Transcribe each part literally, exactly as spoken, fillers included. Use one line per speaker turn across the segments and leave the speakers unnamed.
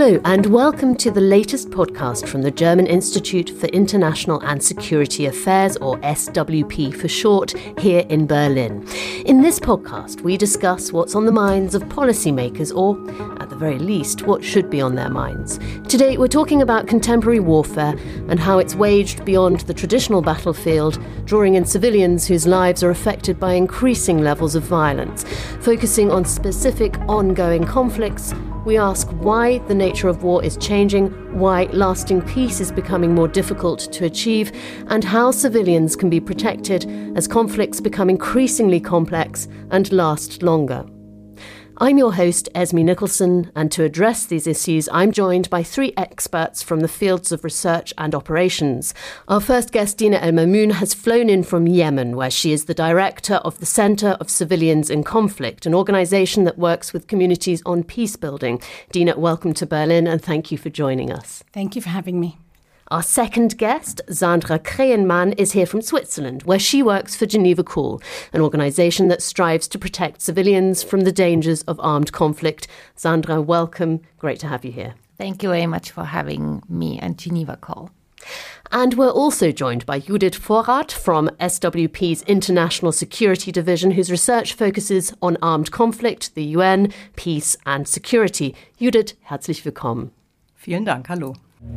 Hello and welcome to the latest podcast from the German Institute for International and Security Affairs, or S W P for short, here in Berlin. In this podcast, we discuss what's on the minds of policymakers, or at the very least, what should be on their minds. Today, we're talking about contemporary warfare and how it's waged beyond the traditional battlefield, drawing in civilians whose lives are affected by increasing levels of violence. Focusing on specific ongoing conflicts, we ask why the nature of war is changing, why lasting peace is becoming more difficult to achieve, and how civilians can be protected as conflicts become increasingly complex and last longer. I'm your host, Esme Nicholson, and to address these issues, I'm joined by three experts from the fields of research and operations. Our first guest, Dina El Mamoun, has flown in from Yemen, where she is the director of the Center of Civilians in Conflict, an organisation that works with communities on peace building. Dina, welcome to Berlin, and thank you for joining us.
Thank you for having me.
Our second guest, Sandra Krehenmann, is here from Switzerland, where she works for Geneva Call, an organisation that strives to protect civilians from the dangers of armed conflict. Sandra, welcome. Great to have you here.
Thank you very much for having me and Geneva Call.
And we're also joined by Judith Vorrath from S W P's International Security Division, whose research focuses on armed conflict, the U N, peace and security. Judith, herzlich willkommen.
Vielen Dank. Hallo.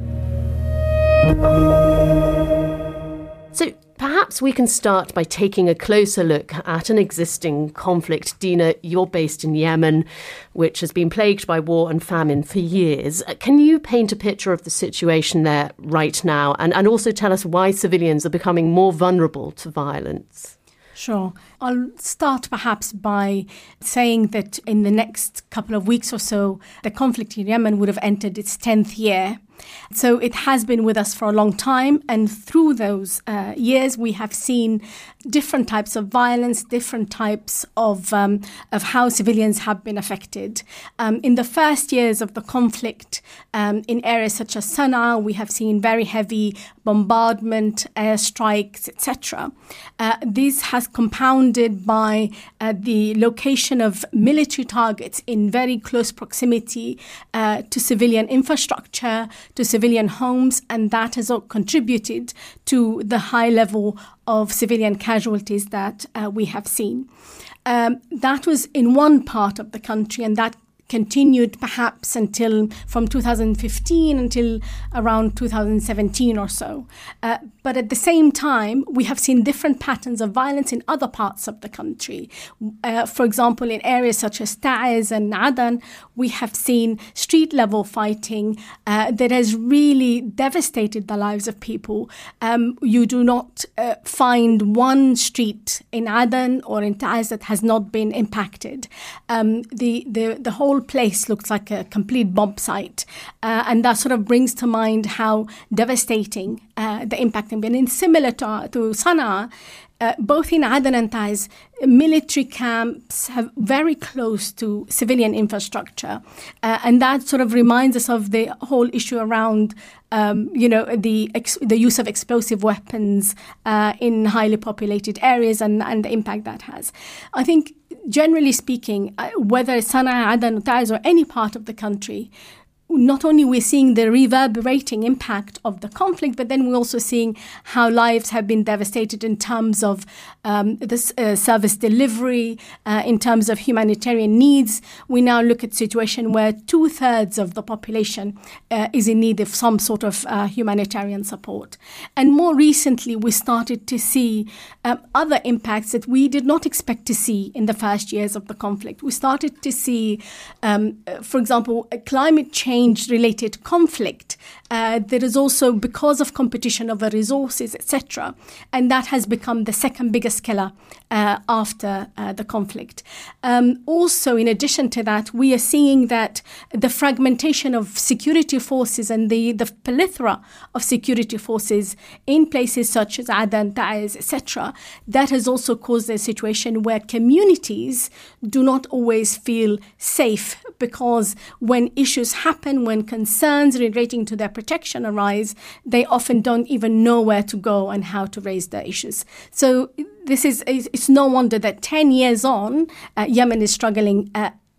So perhaps we can start by taking a closer look at an existing conflict. Dina, you're based in Yemen, which has been plagued by war and famine for years. Can you paint a picture of the situation there right now, and, and also tell us why civilians are becoming more vulnerable to violence?
Sure. I'll start perhaps by saying that in the next couple of weeks or so, the conflict in Yemen would have entered its tenth year. So it has been with us for a long time, and through those uh, years we have seen different types of violence, different types of um, of how civilians have been affected. Um, in the first years of the conflict, um, in areas such as Sana'a, we have seen very heavy bombardment, airstrikes, et cetera. Uh, this has compounded by uh, the location of military targets in very close proximity uh, to civilian infrastructure, to civilian homes, and that has all contributed to the high level of civilian casualties that uh, we have seen. Um, that was in one part of the country, and that continued perhaps until from two thousand fifteen until around two thousand seventeen or so. Uh, but at the same time, we have seen different patterns of violence in other parts of the country. Uh, for example, in areas such as Ta'ez and Adan, we have seen street-level fighting uh, that has really devastated the lives of people. Um, you do not uh, find one street in Adan or in Ta'ez that has not been impacted. Um, the, the, the whole place looks like a complete bomb site. Uh, and that sort of brings to mind how devastating uh, the impact has been. And similar to, to Sana'a, Uh, both in Adan and Ta'ez, military camps have very close to civilian infrastructure. Uh, and that sort of reminds us of the whole issue around, um, you know, the ex- the use of explosive weapons uh, in highly populated areas and, and the impact that has. I think, generally speaking, uh, whether it's Sana'a, Adan, Ta'ez, or any part of the country, not only we're seeing the reverberating impact of the conflict, but then we're also seeing how lives have been devastated in terms of um, this uh, service delivery, uh, in terms of humanitarian needs. We now look at a situation where two-thirds of the population uh, is in need of some sort of uh, humanitarian support. And more recently, we started to see um, other impacts that we did not expect to see in the first years of the conflict. We started to see, um, for example, climate change related conflict. Uh, there is also, because of competition over resources, et cetera, and that has become the second biggest killer uh, after uh, the conflict. Um, also, in addition to that, we are seeing that the fragmentation of security forces and the, the plethora of security forces in places such as Adan, Ta'ez, et cetera, that has also caused a situation where communities do not always feel safe, because when issues happen, when concerns relating to their protection arise, they often don't even know where to go and how to raise the issues. So this is, it's no wonder that ten years on, uh, Yemen is struggling uh,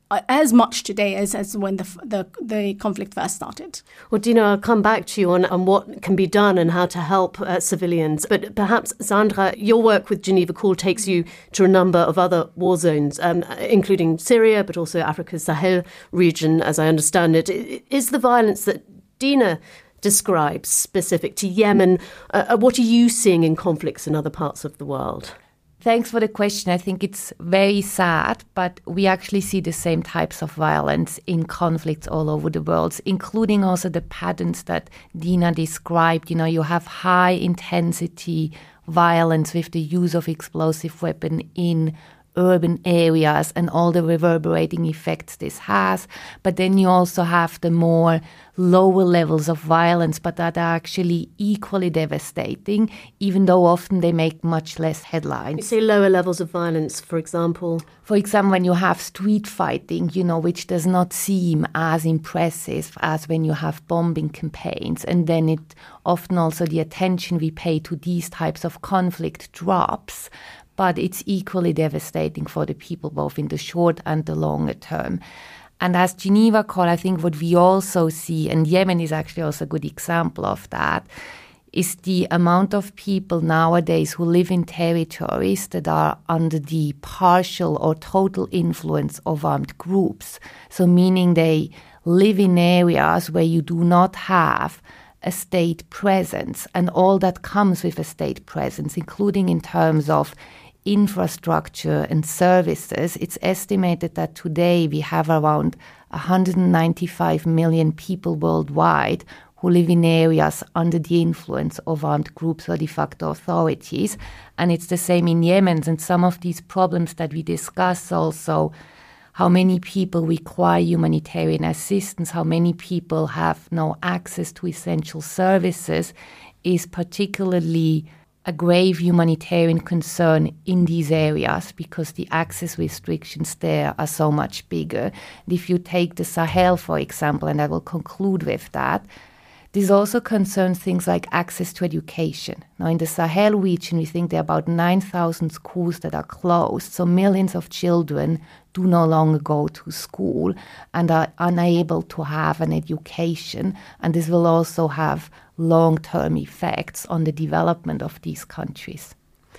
as much today as, as when the, the the conflict first started.
Well, Dina, I'll come back to you on, on what can be done and how to help uh, civilians. But perhaps, Sandra, your work with Geneva Call takes you to a number of other war zones, um, including Syria, but also Africa's Sahel region, as I understand it. Is the violence that Dina describes specific to Yemen? Uh, what are you seeing in conflicts in other parts of the world?
Thanks for the question. I think it's very sad, but we actually see the same types of violence in conflicts all over the world, including also the patterns that Dina described. You know, you have high intensity violence with the use of explosive weapon in urban areas and all the reverberating effects this has. But then you also have the more lower levels of violence, but that are actually equally devastating, even though often they make much less headlines.
You say lower levels of violence, for example?
For example, when you have street fighting, you know, which does not seem as impressive as when you have bombing campaigns. And then it often also the attention we pay to these types of conflict drops. But it's equally devastating for the people, both in the short and the longer term. And as Geneva Call, I think what we also see, and Yemen is actually also a good example of that, is the amount of people nowadays who live in territories that are under the partial or total influence of armed groups. So meaning they live in areas where you do not have a state presence, and all that comes with a state presence, including in terms of infrastructure and services. It's estimated that today we have around one hundred ninety-five million people worldwide who live in areas under the influence of armed groups or de facto authorities. And it's the same in Yemen. And some of these problems that we discuss also, how many people require humanitarian assistance, how many people have no access to essential services, is particularly a grave humanitarian concern in these areas because the access restrictions there are so much bigger. And if you take the Sahel, for example, and I will conclude with that, this also concerns things like access to education. Now, in the Sahel region, we think there are about nine thousand schools that are closed, so millions of children do no longer go to school and are unable to have an education, and this will also have long-term effects on the development of these countries.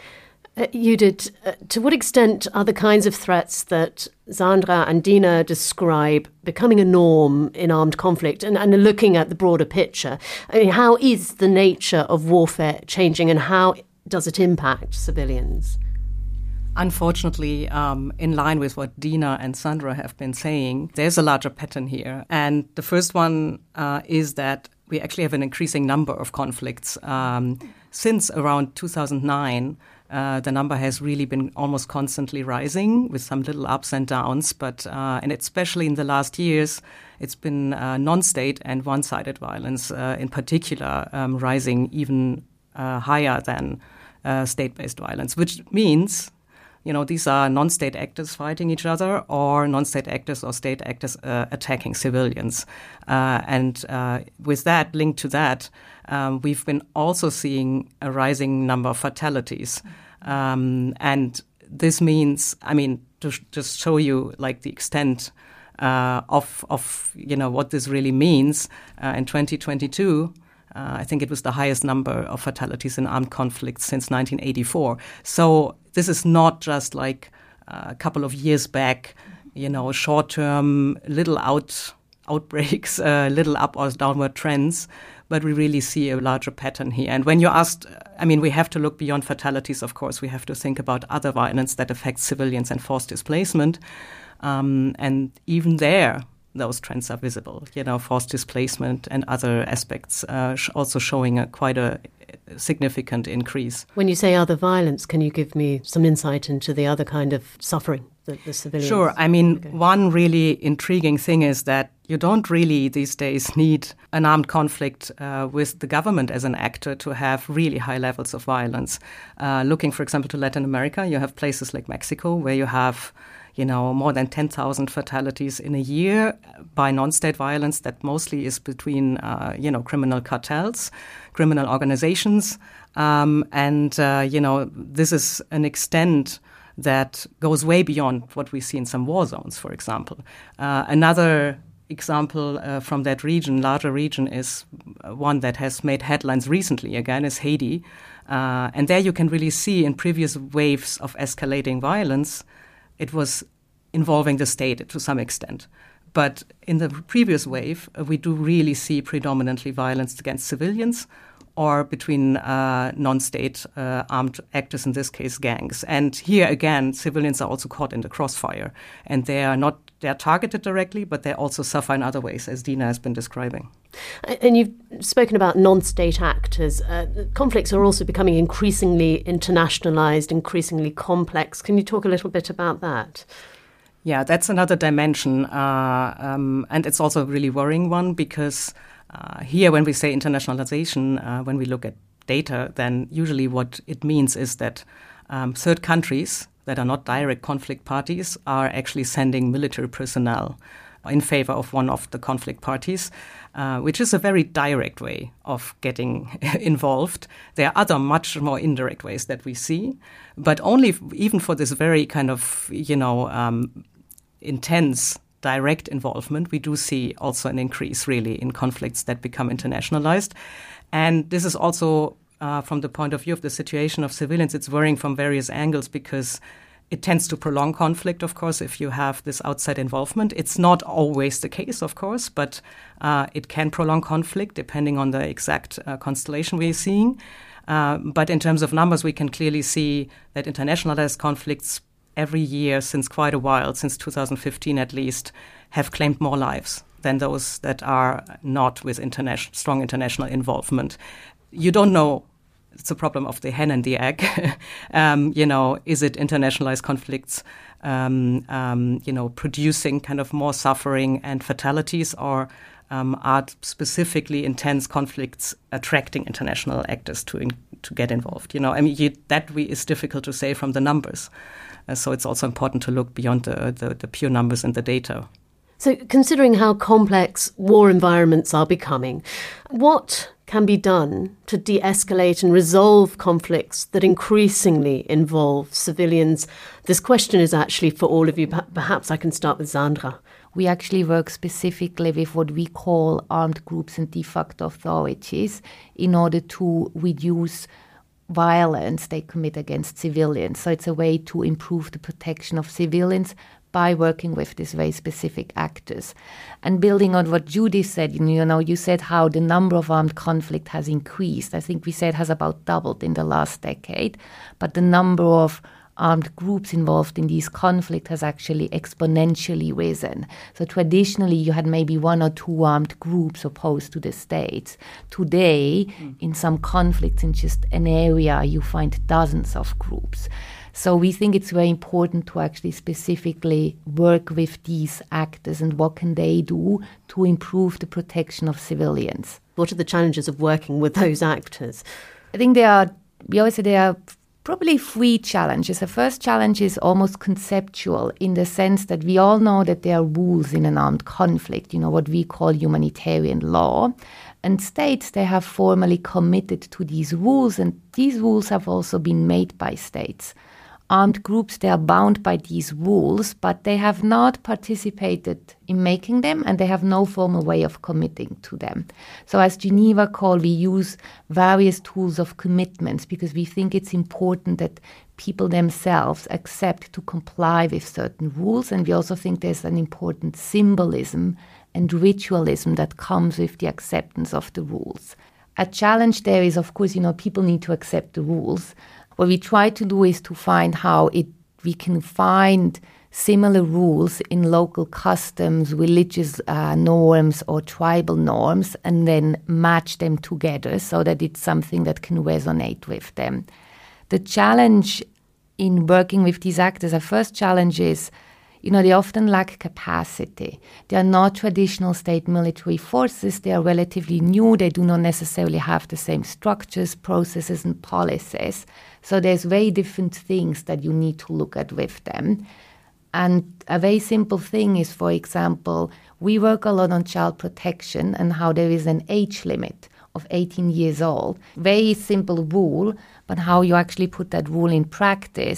Uh, Judith, uh, to what extent are the kinds of threats that Sandra and Dina describe becoming a norm in armed conflict, and, and looking at the broader picture? I mean, how is the nature of warfare changing, and how does it impact civilians?
Unfortunately, um, in line with what Dina and Sandra have been saying, there's a larger pattern here. And the first one uh, is that we actually have an increasing number of conflicts. Um, since around two thousand nine, uh, the number has really been almost constantly rising with some little ups and downs. But uh, and especially in the last years, it's been uh, non-state and one-sided violence uh, in particular um, rising even uh, higher than uh, state-based violence, which means, you know, these are non-state actors fighting each other, or non-state actors or state actors uh, attacking civilians. Uh, and uh, with that, linked to that, um, we've been also seeing a rising number of fatalities. Um, and this means, I mean, to sh- just show you like the extent uh, of, of, you know, what this really means, uh, in twenty twenty-two, Uh, I think it was the highest number of fatalities in armed conflicts since nineteen eighty-four. So this is not just like uh, a couple of years back, you know, short-term little out outbreaks, uh, little up or downward trends, but we really see a larger pattern here. And when you asked, I mean, we have to look beyond fatalities, of course. We have to think about other violence that affects civilians and forced displacement. Um, and even there, those trends are visible, you know, forced displacement and other aspects uh, sh- also showing a quite a significant increase.
When you say other violence, can you give me some insight into the other kind of suffering that the civilians?
Sure. I mean,
okay.
One really intriguing thing is that you don't really these days need an armed conflict uh, with the government as an actor to have really high levels of violence. Uh, looking, for example, to Latin America, you have places like Mexico where you have you know, more than ten thousand fatalities in a year by non-state violence that mostly is between, uh, you know, criminal cartels, criminal organizations. Um, and, uh, you know, this is an extent that goes way beyond what we see in some war zones, for example. Uh, another example uh, from that region, larger region, is one that has made headlines recently, again, is Haiti. Uh, and there you can really see in previous waves of escalating violence, it was involving the state to some extent. But in the previous wave, uh, we do really see predominantly violence against civilians or between uh, non-state uh, armed actors, in this case gangs. And here again, civilians are also caught in the crossfire. And they are not they are targeted directly, but they also suffer in other ways, as Dina has been describing.
And you've spoken about non-state actors. Uh, conflicts are also becoming increasingly internationalized, increasingly complex. Can you talk a little bit about that?
Yeah, that's another dimension. Uh, um, and it's also a really worrying one because uh, here when we say internationalization, uh, when we look at data, then usually what it means is that um, third countries that are not direct conflict parties are actually sending military personnel in favor of one of the conflict parties, uh, which is a very direct way of getting involved. There are other much more indirect ways that we see, but only f- even for this very kind of, you know, um, intense direct involvement, we do see also an increase really in conflicts that become internationalized. And this is also Uh, from the point of view of the situation of civilians, it's worrying from various angles because it tends to prolong conflict, of course, if you have this outside involvement. It's not always the case, of course, but uh, it can prolong conflict depending on the exact uh, constellation we're seeing. Uh, but in terms of numbers, we can clearly see that internationalized conflicts every year since quite a while, since two thousand fifteen at least, have claimed more lives than those that are not with international, strong international involvement. You don't know, it's a problem of the hen and the egg. um, you know, is it internationalized conflicts, um, um, you know, producing kind of more suffering and fatalities, or um, are specifically intense conflicts attracting international actors to in, to get involved? You know, I mean, you, that we, is difficult to say from the numbers. Uh, so it's also important to look beyond the, the, the pure numbers and the data.
So considering how complex war environments are becoming, what can be done to de-escalate and resolve conflicts that increasingly involve civilians? This question is actually for all of you. Perhaps I can start with Sandra.
We actually work specifically with what we call armed groups and de facto authorities in order to reduce violence they commit against civilians. So it's a way to improve the protection of civilians by working with these very specific actors. And building on what Judy said, you know, you said how the number of armed conflict has increased. I think we said has about doubled in the last decade, but the number of armed groups involved in these conflicts has actually exponentially risen. So traditionally, you had maybe one or two armed groups opposed to the states. Today, mm. in some conflicts in just an area, you find dozens of groups. So we think it's very important to actually specifically work with these actors and what can they do to improve the protection of civilians.
What are the challenges of working with those actors?
I think there are, we always say there are probably three challenges. The first challenge is almost conceptual in the sense that we all know that there are rules in an armed conflict, you know, what we call humanitarian law. And states, they have formally committed to these rules, and these rules have also been made by states. Armed groups, they are bound by these rules, but they have not participated in making them, and they have no formal way of committing to them. So as Geneva called, we use various tools of commitments because we think it's important that people themselves accept to comply with certain rules, and we also think there's an important symbolism and ritualism that comes with the acceptance of the rules. A challenge there is, of course, you know, people need to accept the rules. What we try to do is to find how it we can find similar rules in local customs, religious uh, norms or tribal norms, and then match them together so that it's something that can resonate with them. The challenge in working with these actors, our first challenge is, you know, they often lack capacity. They are not traditional state military forces. They are relatively new. They do not necessarily have the same structures, processes, and policies. So there's very different things that you need to look at with them. And a very simple thing is, for example, we work a lot on child protection and how there is an age limit of eighteen years old. Very simple rule, but how you actually put that rule in practice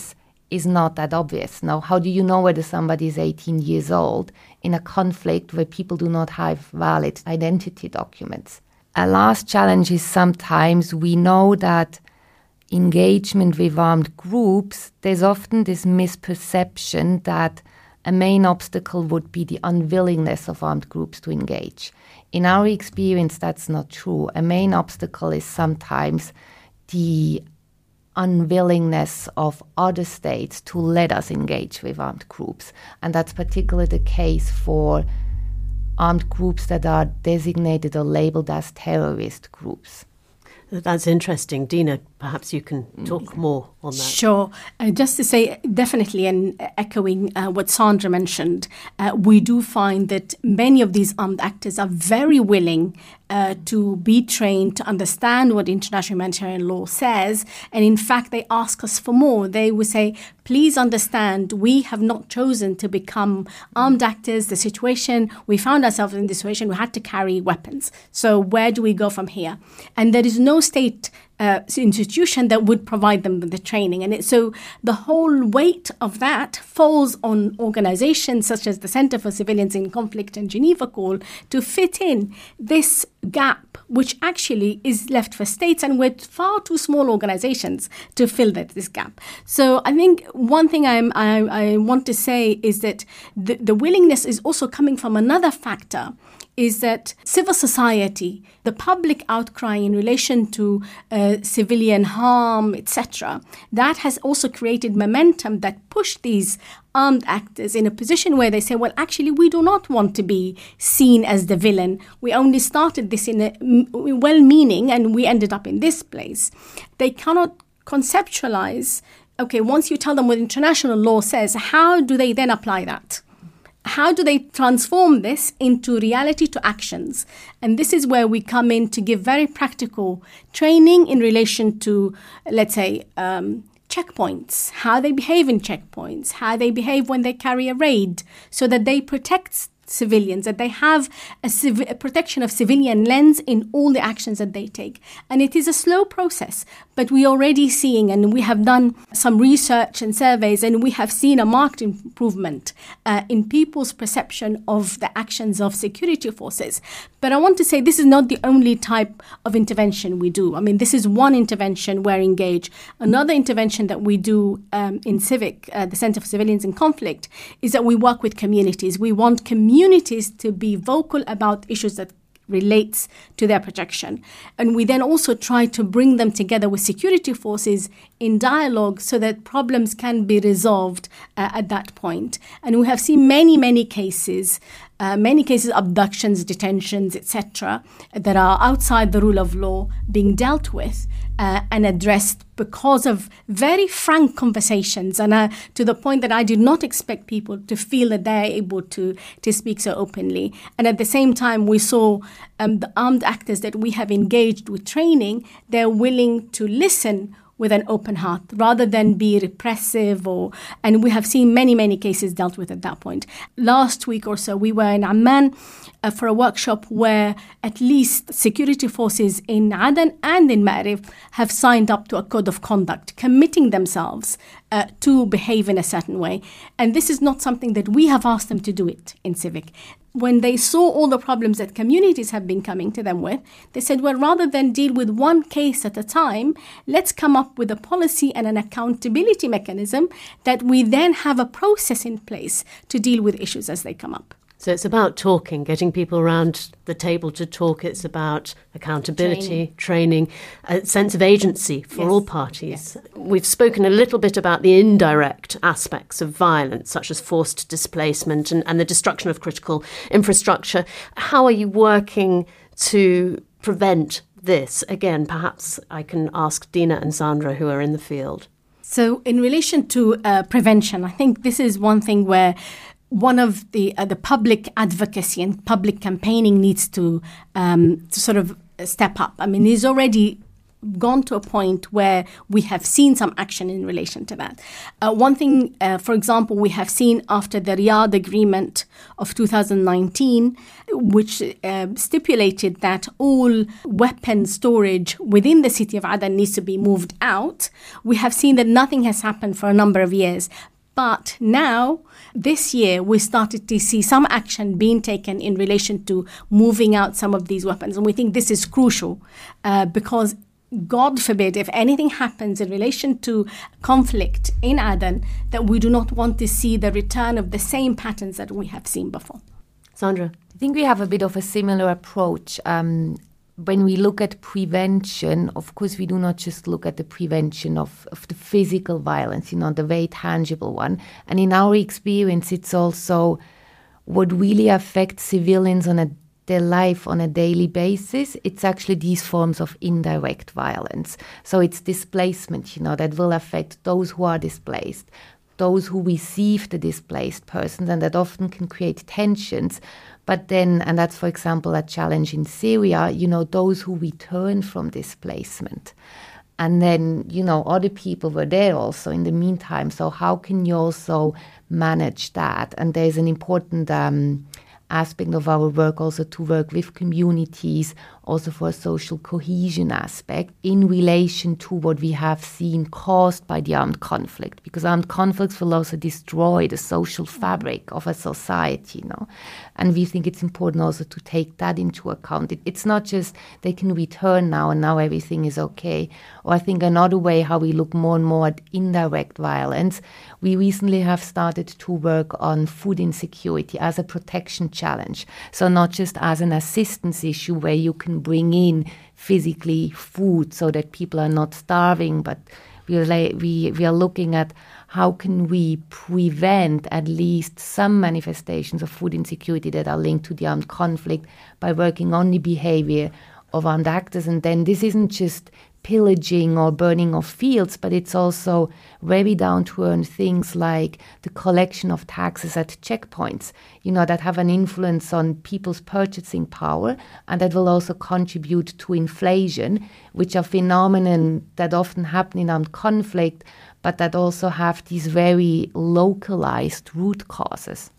is not that obvious. Now, how do you know whether somebody is eighteen years old in a conflict where people do not have valid identity documents? A last challenge is sometimes we know that engagement with armed groups, there's often this misperception that a main obstacle would be the unwillingness of armed groups to engage. In our experience, that's not true. A main obstacle is sometimes the unwillingness of other states to let us engage with armed groups. And that's particularly the case for armed groups that are designated or labeled as terrorist groups.
That's interesting. Dina, perhaps you can talk more on that.
Sure. Uh, just to say, definitely, and echoing uh, what Sandra mentioned, uh, we do find that many of these armed actors are very willing uh, to be trained, to understand what international humanitarian law says. And in fact, they ask us for more. They would say, please understand, we have not chosen to become armed actors. The situation, we found ourselves in this situation, we had to carry weapons. So where do we go from here? And there is no state uh, institution that would provide them with the training. And it, so the whole weight of that falls on organizations such as the Center for Civilians in Conflict and Geneva Call to fit in this gap, which actually is left for states and with far too small organizations to fill that, this gap. So I think one thing I'm, I, I want to say is that the, the willingness is also coming from another factor, is that civil society, the public outcry in relation to uh, civilian harm, et cetera, that has also created momentum that pushed these armed actors in a position where they say, well, actually, we do not want to be seen as the villain. We only started this in a well-meaning and we ended up in this place. They cannot conceptualize, okay, once you tell them what international law says, how do they then apply that? How do they transform this into reality, to actions? And this is where we come in to give very practical training in relation to, let's say, um, checkpoints, how they behave in checkpoints, how they behave when they carry a raid, so that they protect civilians, that they have a, civ- a protection of civilian lens in all the actions that they take. And it is a slow process, but we're already seeing, and we have done some research and surveys, and we have seen a marked improvement uh, in people's perception of the actions of security forces. But I want to say this is not the only type of intervention we do. I mean, this is one intervention where engage. Another intervention that we do um, in Civic, uh, the Center for Civilians in Conflict, is that we work with communities. We want communities communities to be vocal about issues that relates to their protection. And we then also try to bring them together with security forces in dialogue so that problems can be resolved uh, at that point. And we have seen many, many cases, uh, many cases, abductions, detentions, et cetera, that are outside the rule of law being dealt with uh, and addressed because of very frank conversations, and uh, to the point that I did not expect people to feel that they're able to, to speak so openly. And at the same time, we saw um, the armed actors that we have engaged with training, they're willing to listen with an open heart rather than be repressive, or and we have seen many, many cases dealt with at that point. Last week or so, we were in Amman uh, for a workshop where at least security forces in Aden and in Ma'rib have signed up to a code of conduct, committing themselves uh, to behave in a certain way. And this is not something that we have asked them to do it in Civic. When they saw all the problems that communities have been coming to them with, they said, well, rather than deal with one case at a time, let's come up with a policy and an accountability mechanism that we then have a process in place to deal with issues as they come up.
So it's about talking, getting people around the table to talk. It's about accountability, training, training a sense of agency for yes. all parties. Yes. We've spoken a little bit about the indirect aspects of violence, such as forced displacement and, and the destruction of critical infrastructure. How are you working to prevent this? Again, perhaps I can ask Dina and Sandra, who are in the field.
So in relation to uh, prevention, I think this is one thing where one of the uh, the public advocacy and public campaigning needs to um, to sort of step up. I mean, there's already gone to a point where we have seen some action in relation to that. Uh, one thing, uh, for example, we have seen after the Riyadh Agreement of two thousand nineteen, which uh, stipulated that all weapon storage within the city of Aden needs to be moved out. We have seen that nothing has happened for a number of years. But now, this year, we started to see some action being taken in relation to moving out some of these weapons. And we think this is crucial uh, because, God forbid, if anything happens in relation to conflict in Aden, that we do not want to see the return of the same patterns that we have seen before.
Sandra?
I think we have a bit of a similar approach. Um, when we look at prevention, of course, we do not just look at the prevention of, of the physical violence, you know, the very tangible one. And in our experience, it's also what really affects civilians on a their life on a daily basis. It's actually these forms of indirect violence. So it's displacement, you know, that will affect those who are displaced, those who receive the displaced persons, and that often can create tensions. But then, and that's, for example, a challenge in Syria, you know, those who return from displacement. And then, you know, other people were there also in the meantime. So how can you also manage that? And there's an important um, aspect of our work also to work with communities, also for a social cohesion aspect in relation to what we have seen caused by the armed conflict, because armed conflicts will also destroy the social fabric of a society, you know. And we think it's important also to take that into account. It, it's not just they can return now and now everything is okay. Or I think another way how we look more and more at indirect violence, we recently have started to work on food insecurity as a protection challenge. So not just as an assistance issue where you can bring in physically food so that people are not starving, but we are, like, we, we are looking at how can we prevent at least some manifestations of food insecurity that are linked to the armed conflict by working on the behavior of armed actors. And then this isn't just pillaging or burning of fields, but it's also very down-to-earth things like the collection of taxes at checkpoints, you know, that have an influence on people's purchasing power, and that will also contribute to inflation, which are phenomena that often happen in armed conflict, but that also have these very localized root causes.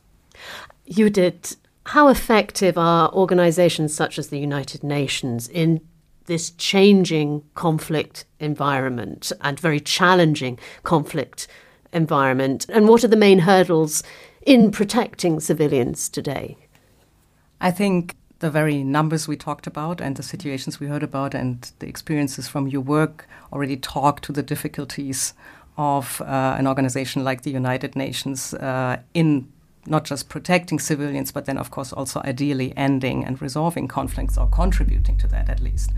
Judith, how effective are organizations such as the United Nations in this changing conflict environment and very challenging conflict environment? And what are the main hurdles in protecting civilians today?
I think the very numbers we talked about and the situations we heard about and the experiences from your work already talk to the difficulties of uh, an organization like the United Nations uh, in not just protecting civilians, but then, of course, also ideally ending and resolving conflicts or contributing to that at least.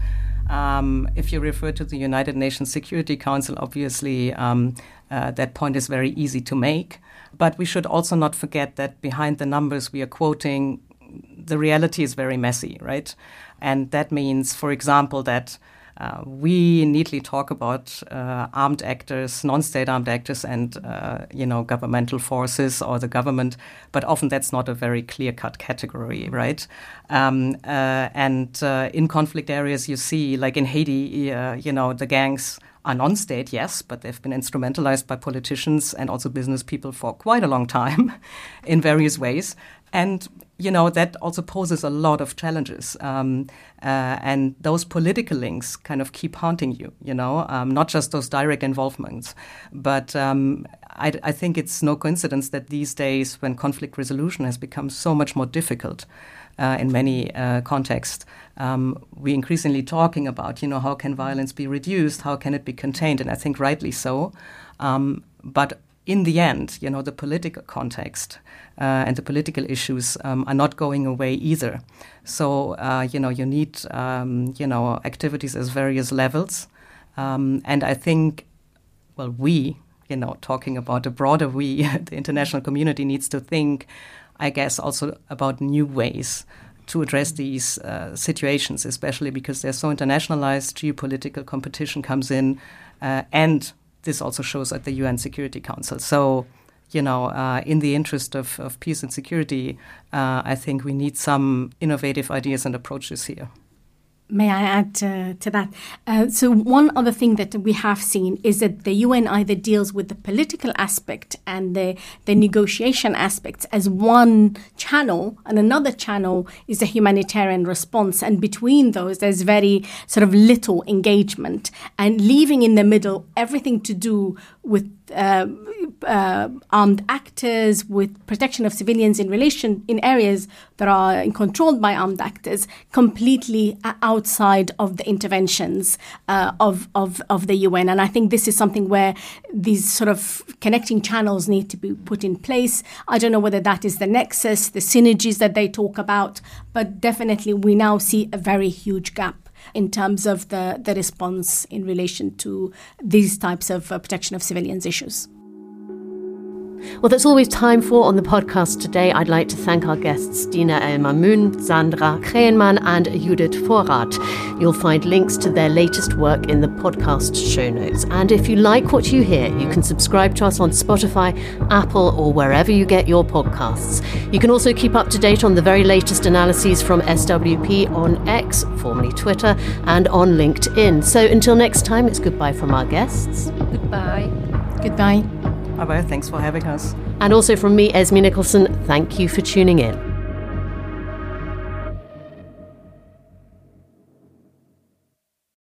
Um, if you refer to the United Nations Security Council, obviously um, uh, that point is very easy to make. But we should also not forget that behind the numbers we are quoting, the reality is very messy, right? And that means, for example, that Uh, we neatly talk about uh, armed actors, non-state armed actors and, uh, you know, governmental forces or the government, but often that's not a very clear-cut category, right? Um, uh, and uh, in conflict areas, you see, like in Haiti, uh, you know, the gangs are non-state, yes, but they've been instrumentalized by politicians and also business people for quite a long time in various ways. And, you know, that also poses a lot of challenges. Um, uh, and those political links kind of keep haunting you, you know, um, not just those direct involvements. But um, I, I think it's no coincidence that these days when conflict resolution has become so much more difficult uh, in many uh, contexts, um, we're increasingly talking about, you know, how can violence be reduced? How can it be contained? And I think rightly so. Um, but in the end, you know, the political context uh, and the political issues um, are not going away either. So, uh, you know, you need, um, you know, activities at various levels. Um, and I think, well, we, you know, talking about a broader we, the international community needs to think, I guess, also about new ways to address these uh, situations, especially because they're so internationalized, geopolitical competition comes in, uh, and this also shows at the U N Security Council. So, you know, uh, in the interest of, of peace and security, uh, I think we need some innovative ideas and approaches here.
May I add uh, to that? Uh, so one other thing that we have seen is that the U N either deals with the political aspect and the, the negotiation aspects as one channel, and another channel is the humanitarian response. And between those, there's very sort of little engagement, and leaving in the middle everything to do with uh, uh, armed actors, with protection of civilians in relation in areas that are controlled by armed actors, completely outside of the interventions uh, of, of of the U N. And I think this is something where these sort of connecting channels need to be put in place. I don't know whether that is the nexus, the synergies that they talk about, but definitely we now see a very huge gap in terms of the, the response in relation to these types of uh, protection of civilians issues.
Well, that's all we have time for on the podcast today. I'd like to thank our guests Dina El Mamoun, Sandra Krehenmann and Judith Vorrath. You'll find links to their latest work in the podcast show notes. And if you like what you hear, you can subscribe to us on Spotify, Apple or wherever you get your podcasts. You can also keep up to date on the very latest analyses from S W P on X, formerly Twitter, and on LinkedIn. So until next time, it's goodbye from our guests.
Goodbye.
Goodbye.
Bye-bye. Thanks for having us.
And also from me, Esme Nicholson, thank you for tuning in.